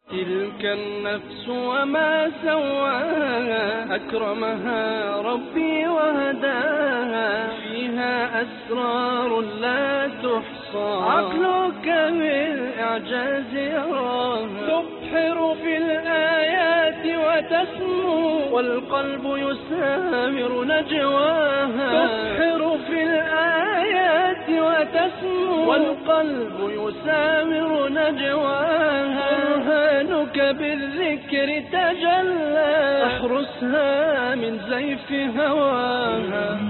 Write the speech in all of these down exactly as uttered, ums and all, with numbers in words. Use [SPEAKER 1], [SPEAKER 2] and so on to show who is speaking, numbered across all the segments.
[SPEAKER 1] تلك النفس وما سواها أكرمها ربي وهداها فيها أسرار لا تحصى عقلك بالإعجاز يراها تبحر في الآيات وتسمو والقلب يسامر نجواها تبحر في الآيات وتسمو والقلب يسامر نجواها برهانك بالذكر تجلى احرسها من زيف هواها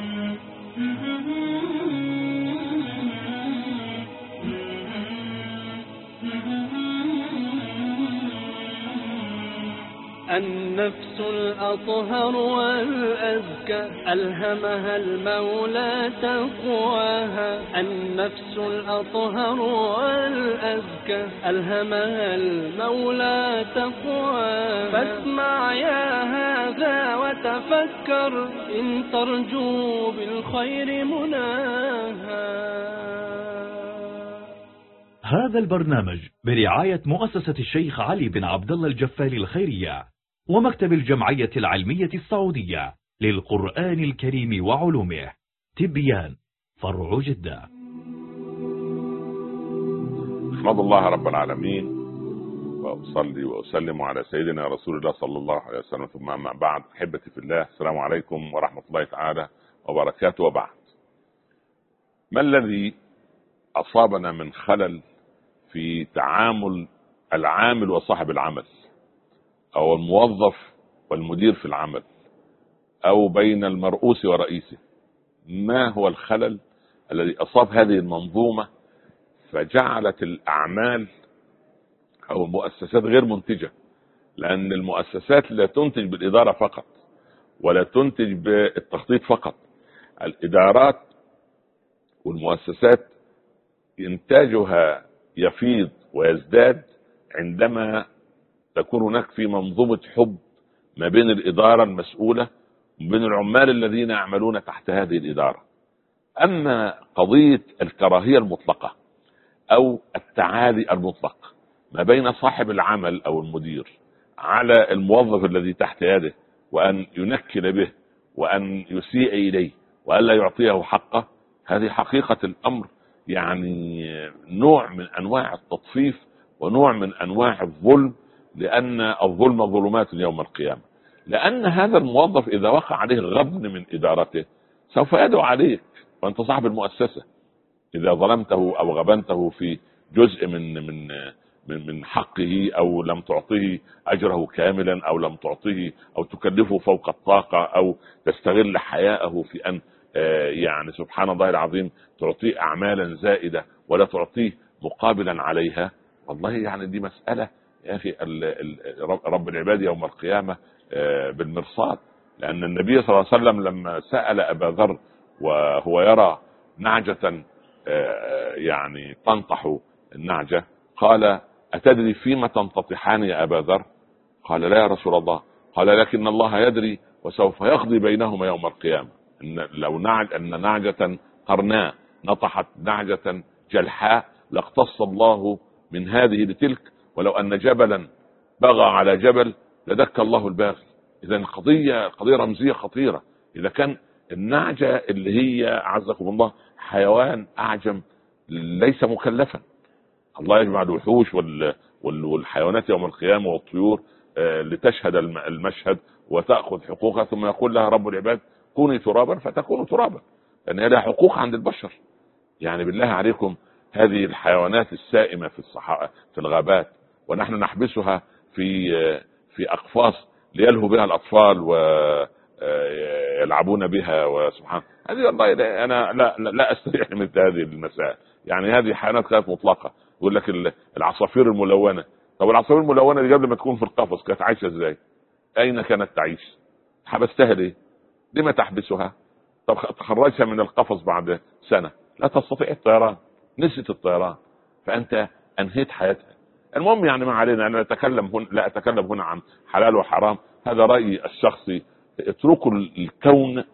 [SPEAKER 1] النفس الأطهر والأزكى ألهمها المولى تقواها النفس الأطهر والأزكى ألهمها المولى تقواها فاسمع يا هذا وتفكر إن ترجو بالخير مناها.
[SPEAKER 2] هذا البرنامج برعاية مؤسسة الشيخ علي بن عبد الله الجفاري الخيرية ومكتب الجمعية العلمية السعودية للقرآن الكريم وعلومه. تبيان فرع جدة.
[SPEAKER 3] أحمد الله رب العالمين وأصلي وأسلم على سيدنا رسول الله صلى الله عليه وسلم، ثم أما بعد. أحبتي في الله، السلام عليكم ورحمة الله تعالى وبركاته. وبعد، ما الذي أصابنا من خلل في تعامل العامل وصاحب العمل، أو الموظف والمدير في العمل، أو بين المرؤوس ورئيسه؟ ما هو الخلل الذي أصاب هذه المنظومة فجعلت الأعمال أو المؤسسات غير منتجة؟ لأن المؤسسات لا تنتج بالإدارة فقط ولا تنتج بالتخطيط فقط. الإدارات والمؤسسات إنتاجها يفيض ويزداد عندما تكون هناك في منظومة حب ما بين الإدارة المسؤولة وبين العمال الذين يعملون تحت هذه الإدارة. أما قضية الكراهية المطلقة أو التعالي المطلق ما بين صاحب العمل أو المدير على الموظف الذي تحت يده، وأن ينكل به وأن يسيء إليه وألا يعطيه حقه، هذه حقيقة الأمر يعني نوع من أنواع التطفيف ونوع من أنواع الظلم، لأن الظلم ظلمات يوم القيامة. لأن هذا الموظف إذا وقع عليه غبن من إدارته سوف يدعو عليك وأنت صاحب المؤسسة، إذا ظلمته أو غبنته في جزء من من من من حقه، أو لم تعطيه أجره كاملا، أو لم تعطيه أو تكلفه فوق الطاقة، أو تستغل حياءه في أن يعني سبحان الله العظيم تعطيه أعمالا زائدة ولا تعطيه مقابلا عليها. والله يعني دي مسألة يا أخي رب العباد يوم القيامة بالمرصاد. لأن النبي صلى الله عليه وسلم لما سأل أبا ذر وهو يرى نعجة يعني تنطح النعجة، قال: أتدري فيما تنتطحان يا أبا ذر؟ قال: لا يا رسول الله. قال: لكن الله يدري وسوف يقضي بينهما يوم القيامة. إن لو نعج أن نعجة قرناء نطحت نعجة جلحاء لاقتص الله من هذه لتلك، ولو أن جبلا بغى على جبل لدك الله الباغي. إذا القضية قضية رمزية خطيرة. إذا كان النعجة اللي هي عزكم الله حيوان أعجم ليس مكلفا، الله يجمع الوحوش والحيوانات يوم القيامة والطيور لتشهد المشهد وتأخذ حقوقها، ثم يقول لها رب العباد: كوني ترابا فتكون ترابا، لأن هي لها حقوق عند البشر. يعني بالله عليكم، هذه الحيوانات السائمة في الصحراء في الغابات ونحن نحبسها في في أقفاص ليلهوا بها الأطفال ويلعبون بها، وسبحان هذه والله أنا لا لا أستريح من هذه المسائل. يعني هذه حيوانات كانت مطلقة. يقول لك العصافير الملونة، طب العصافير الملونة دي قبل ما تكون في القفص كانت عايشة ازاي؟ أين كانت تعيش؟ حبستها ليه؟ لما تحبسها؟ طب تخرجها من القفص بعد سنة، لا تستطيع الطيران، نسيت الطيران، فأنت أنهيت حياتها. المهم يعني ما علينا، أنا أتكلم هنا لا أتكلم هنا عن حلال وحرام، هذا رأيي الشخصي. اتركوا الكون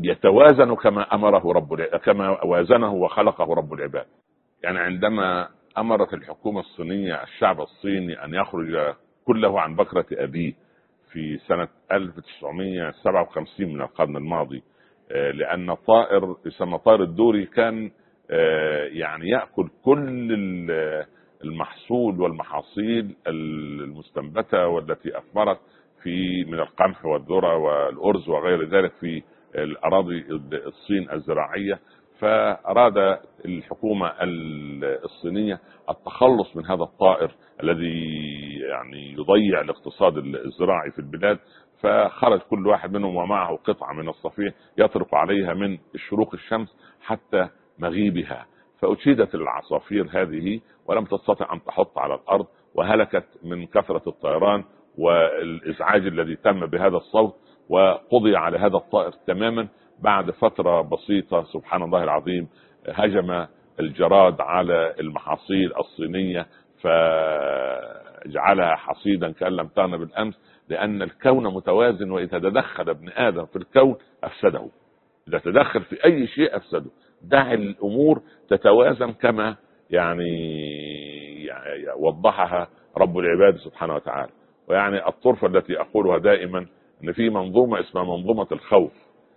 [SPEAKER 3] يتوازن كما أمره رب كما وازنه وخلقه رب العباد. يعني عندما أمرت الحكومة الصينية الشعب الصيني أن يخرج كله عن بكرة أبيه في سنة ألف وتسعمائة وسبعة وخمسين من القرن الماضي، لأن طائر يسمى طائر الدوري كان يعني يأكل كل المحصول والمحاصيل المستنبتة والتي أثمرت في من القمح والذرة والأرز وغير ذلك في الأراضي الصين الزراعية. فأراد الحكومة الصينية التخلص من هذا الطائر الذي يعني يضيع الاقتصاد الزراعي في البلاد، فخرج كل واحد منهم ومعه قطعة من الصفيح يطرق عليها من شروق الشمس حتى مغيبها، فأشيدت العصافير هذه ولم تستطع أن تحط على الأرض، وهلكت من كثرة الطيران والإزعاج الذي تم بهذا الصوت، وقضي على هذا الطائر تماما. بعد فترة بسيطة سبحان الله العظيم هجم الجراد على المحاصيل الصينية فجعلها حصيدا كأن لم تغن بالأمس، لأن الكون متوازن، وإذا تدخل ابن آدم في الكون أفسده، إذا تدخل في أي شيء أفسده. دع الأمور تتوازن كما يعني وضحها رب العباد سبحانه وتعالى. ويعني الطرفة التي أقولها دائما أن في منظومة اسمها منظومة الخوف.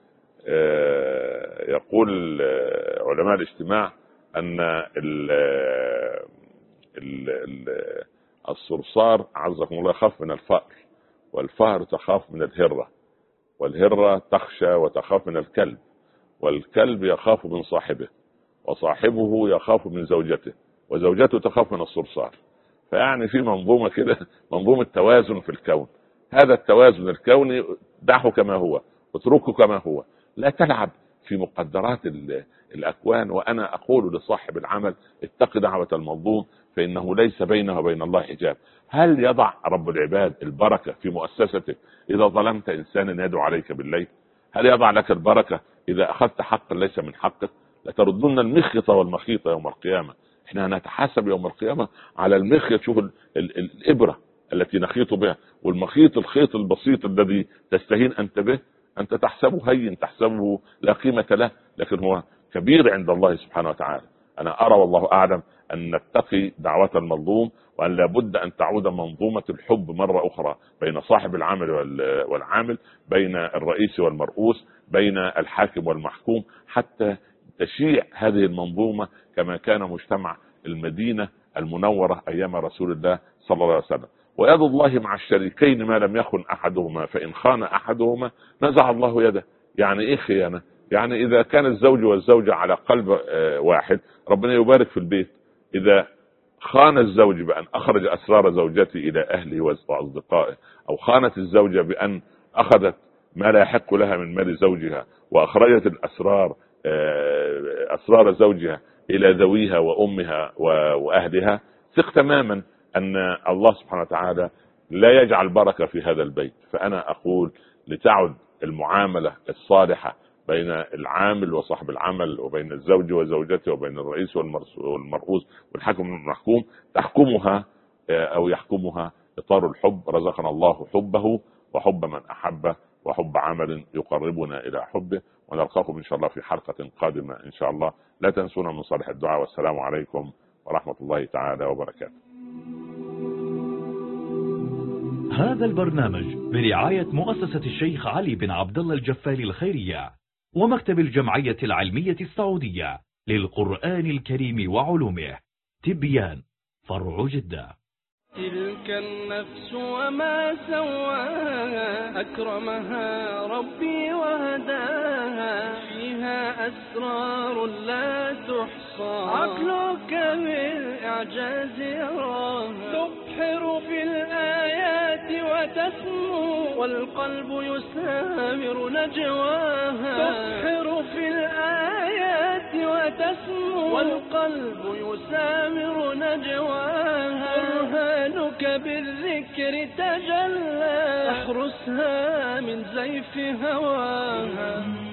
[SPEAKER 3] يقول علماء الاجتماع أن ال ال ال الصرصار عزكم الله يخاف من الفأر، والفأر تخاف من الهرة، والهرة تخشى وتخاف من الكلب، والكلب يخاف من صاحبه، وصاحبه يخاف من زوجته، وزوجته تخاف من الصرصار. فيعني في منظومة كده، منظومة توازن في الكون. هذا التوازن الكوني دعه كما هو، اتركه كما هو، لا تلعب في مقدرات الأكوان. وأنا أقول لصاحب العمل اتق دعوة المظلوم فإنه ليس بينه وبين الله حجاب. هل يضع رب العباد البركة في مؤسستك إذا ظلمت إنسانا يدعو عليك بالليل؟ هل يضع لك البركة إذا أخذت حقا ليس من حقك؟ لتردن المخيط والمخيط يوم القيامة. احنا هنتحاسب يوم القيامة على المخيط. شوف ال ال الإبرة التي نخيط بها، والمخيط الخيط البسيط الذي تستهين أنت به، أنت تحسبه هين، تحسبه لا قيمة له، لكن هو كبير عند الله سبحانه وتعالى. أنا أرى والله أعلم أن نتقي دعوة المظلوم، وأن لابد أن تعود منظومة الحب مرة أخرى بين صاحب العمل والعامل، بين الرئيس والمرؤوس، بين الحاكم والمحكوم، حتى تشيع هذه المنظومة كما كان مجتمع المدينة المنورة أيام رسول الله صلى الله عليه وسلم. ويد الله مع الشريكين ما لم يخن أحدهما، فإن خان أحدهما نزع الله يده. يعني إيه خيانة؟ يعني إذا كان الزوج والزوجة على قلب واحد ربنا يبارك في البيت. إذا خان الزوج بأن أخرج أسرار زوجته إلى أهله وأصدقائه، أو خانت الزوجة بأن أخذت ما لا يحق لها من مال زوجها وأخرجت الأسرار أسرار زوجها إلى ذويها وأمها وأهلها، ثق تماما أن الله سبحانه وتعالى لا يجعل بركة في هذا البيت. فأنا أقول لتعد المعاملة الصالحة بين العامل وصاحب العمل، وبين الزوج وزوجته، وبين الرئيس والمرؤوس والحاكم والمحكوم، تحكمها أو يحكمها إطار الحب. رزقنا الله حبه وحب من أحبه وحب عمل يقربنا إلى حبه. ونلقاكم إن شاء الله في حلقة قادمة إن شاء الله. لا تنسونا من صالح الدعاء، والسلام عليكم ورحمة الله تعالى وبركاته.
[SPEAKER 2] هذا البرنامج برعاية مؤسسة الشيخ علي بن عبد الله الجفالي الخيرية ومكتب الجمعية العلمية السعودية للقرآن الكريم وعلومه، تبيان، فرع جدة.
[SPEAKER 1] تلك النفس وما سواها، أكرمها ربي وهداها، فيها أسرار لا تحصى، عقلك بالإعجاز يراها، تبحر في الآيات وتسمو، والقلب يسامر نجواها، تبحر في الآيات وتسمو، والقلب يسامر نجواها، برهانك بالذكر تجلى، احرسها من زيف هواها.